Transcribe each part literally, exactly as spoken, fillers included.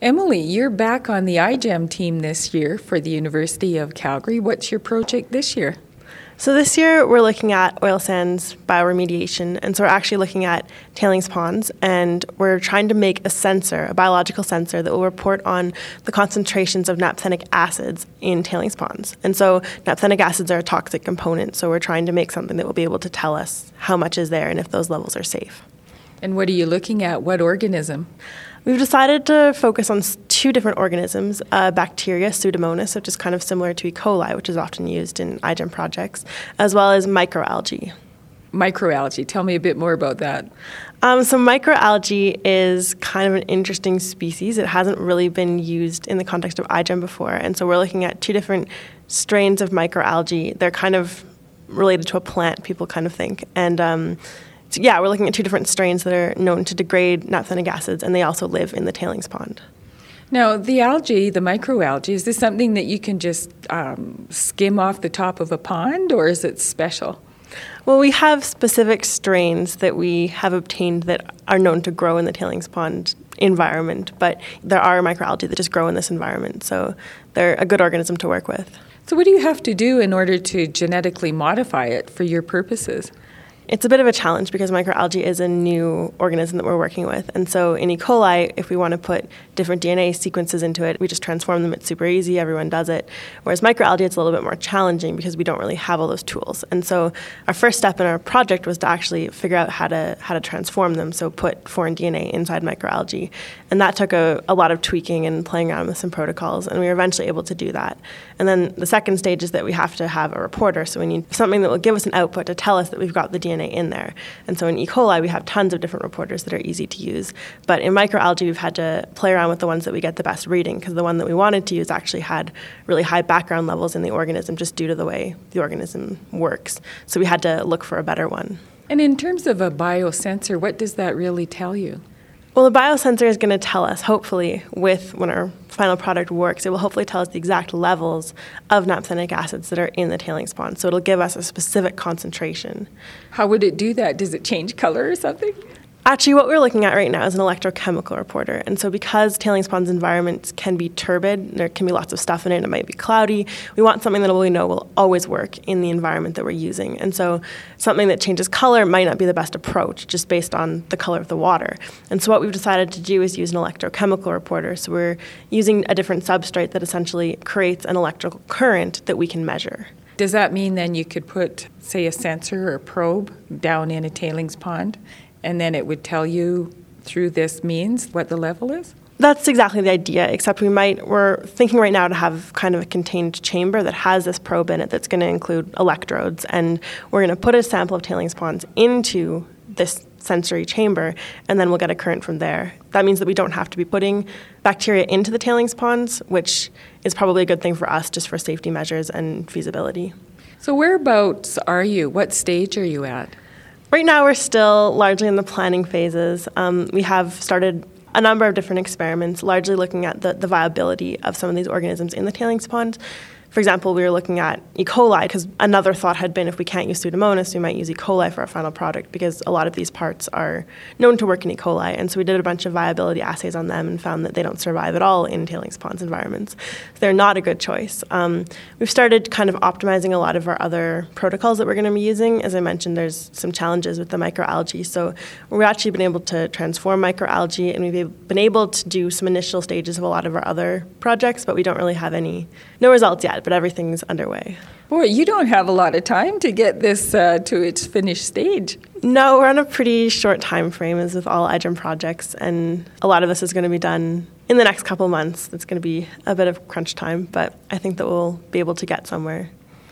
Emily, you're back on the iGEM team this year for the University of Calgary. What's your project this year? So this year we're looking at oil sands bioremediation, and so we're actually looking at tailings ponds, and we're trying to make a sensor, a biological sensor that will report on the concentrations of naphthenic acids in tailings ponds. And so naphthenic acids are a toxic component, so we're trying to make something that will be able to tell us how much is there and if those levels are safe. And what are you looking at? What organism? We've decided to focus on two different organisms, uh, bacteria, Pseudomonas, which is kind of similar to E. coli, which is often used in iGEM projects, as well as microalgae. Microalgae. Tell me a bit more about that. Um, so microalgae is kind of an interesting species. It hasn't really been used in the context of iGEM before, and so we're looking at two different strains of microalgae. They're kind of related to a plant, people kind of think, and um, So yeah, we're looking at two different strains that are known to degrade naphthenic acids, and they also live in the tailings pond. Now, the algae, the microalgae, is this something that you can just um, skim off the top of a pond, or is it special? Well, we have specific strains that we have obtained that are known to grow in the tailings pond environment, but there are microalgae that just grow in this environment, so they're a good organism to work with. So what do you have to do in order to genetically modify it for your purposes? It's a bit of a challenge because microalgae is a new organism that we're working with. And so in E. coli, if we want to put different D N A sequences into it, we just transform them. It's super easy. Everyone does it. Whereas microalgae, it's a little bit more challenging because we don't really have all those tools. And so our first step in our project was to actually figure out how to how to transform them, so put foreign D N A inside microalgae. And that took a, a lot of tweaking and playing around with some protocols, and we were eventually able to do that. And then the second stage is that we have to have a reporter. So we need something that will give us an output to tell us that we've got the D N A in there. And so in E. coli, we have tons of different reporters that are easy to use. But in microalgae, we've had to play around with the ones that we get the best reading, because the one that we wanted to use actually had really high background levels in the organism just due to the way the organism works. So we had to look for a better one. And in terms of a biosensor, what does that really tell you? Well, the biosensor is going to tell us, hopefully, with when our final product works, it will hopefully tell us the exact levels of naphthenic acids that are in the tailings pond. So it'll give us a specific concentration. How would it do that? Does it change color or something? Actually, what we're looking at right now is an electrochemical reporter. And so because tailings ponds environments can be turbid, there can be lots of stuff in it, it might be cloudy, we want something that we know will always work in the environment that we're using. And so something that changes color might not be the best approach just based on the color of the water. And so what we've decided to do is use an electrochemical reporter. So we're using a different substrate that essentially creates an electrical current that we can measure. Does that mean then you could put, say, a sensor or a probe down in a tailings pond, and then it would tell you through this means what the level is? That's exactly the idea, except we might, we're thinking right now to have kind of a contained chamber that has this probe in it that's going to include electrodes, and we're going to put a sample of tailings ponds into this sensory chamber, and then we'll get a current from there. That means that we don't have to be putting bacteria into the tailings ponds, which is probably a good thing for us just for safety measures and feasibility. So whereabouts are you? What stage are you at? Right now, we're still largely in the planning phases. Um, we have started a number of different experiments, largely looking at the, the viability of some of these organisms in the tailings pond. For example, we were looking at E. coli, because another thought had been if we can't use Pseudomonas, we might use E. coli for our final product, because a lot of these parts are known to work in E. coli. And so we did a bunch of viability assays on them and found that they don't survive at all in tailings ponds environments. So they're not a good choice. Um, we've started kind of optimizing a lot of our other protocols that we're going to be using. As I mentioned, there's some challenges with the microalgae. So we've actually been able to transform microalgae, and we've been able to do some initial stages of a lot of our other projects, but we don't really have any, no results yet. But everything's underway. Boy, you don't have a lot of time to get this uh, to its finished stage. No, we're on a pretty short time frame as with all iGEM projects, and a lot of this is going to be done in the next couple months. It's going to be a bit of crunch time, but I think that we'll be able to get somewhere.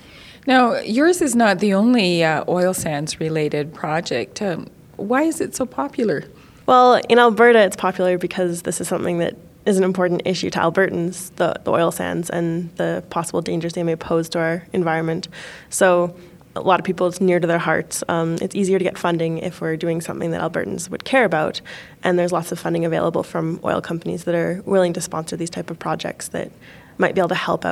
Now, yours is not the only uh, oil sands related project. Um, why is it so popular? Well, in Alberta, it's popular because this is something that is an important issue to Albertans, the, the oil sands and the possible dangers they may pose to our environment. So a lot of people, it's near to their hearts. Um, it's easier to get funding if we're doing something that Albertans would care about. And there's lots of funding available from oil companies that are willing to sponsor these type of projects that might be able to help out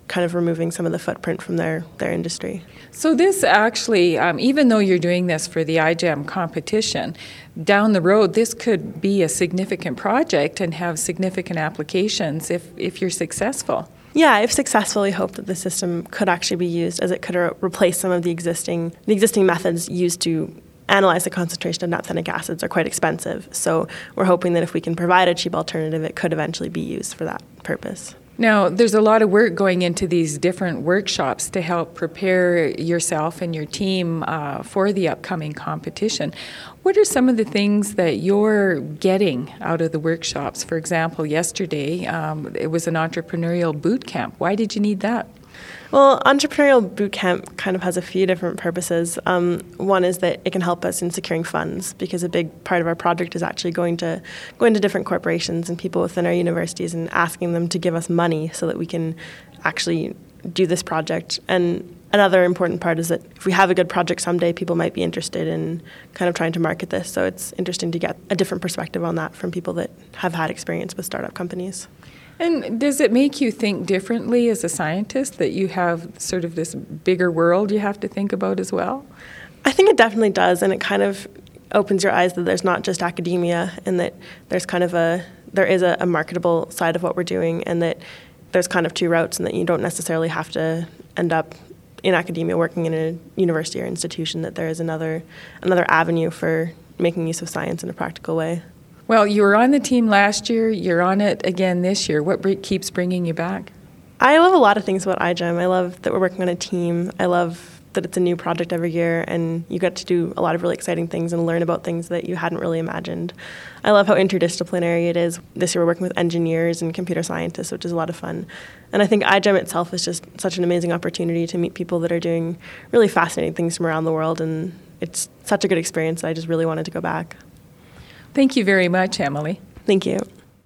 kind of removing some of the footprint from their, their industry. So this actually, um, even though you're doing this for the I GEM competition, down the road this could be a significant project and have significant applications if, if you're successful. Yeah, if successful, we hope that the system could actually be used as it could re- replace some of the existing the existing methods used to analyze the concentration of naphthenic acids are quite expensive. So we're hoping that if we can provide a cheap alternative, it could eventually be used for that purpose. Now, there's a lot of work going into these different workshops to help prepare yourself and your team uh, for the upcoming competition. What are some of the things that you're getting out of the workshops? For example, yesterday um, it was an entrepreneurial boot camp. Why did you need that? Well, Entrepreneurial Bootcamp kind of has a few different purposes. Um, one is that it can help us in securing funds, because a big part of our project is actually going to going to different corporations and people within our universities and asking them to give us money so that we can actually do this project. And another important part is that if we have a good project someday, people might be interested in kind of trying to market this. So it's interesting to get a different perspective on that from people that have had experience with startup companies. And does it make you think differently as a scientist that you have sort of this bigger world you have to think about as well? I think it definitely does, and it kind of opens your eyes that there's not just academia, and that there's kind of a there is a, a marketable side of what we're doing, and that there's kind of two routes, and that you don't necessarily have to end up in academia working in a university or institution, that there is another another avenue for making use of science in a practical way. Well, you were on the team last year, you're on it again this year. What br- keeps bringing you back? I love a lot of things about I GEM. I love that we're working on a team. I love that it's a new project every year, and you get to do a lot of really exciting things and learn about things that you hadn't really imagined. I love how interdisciplinary it is. This year we're working with engineers and computer scientists, which is a lot of fun. And I think I GEM itself is just such an amazing opportunity to meet people that are doing really fascinating things from around the world, and it's such a good experience. I just really wanted to go back. Thank you very much, Emily. Thank you.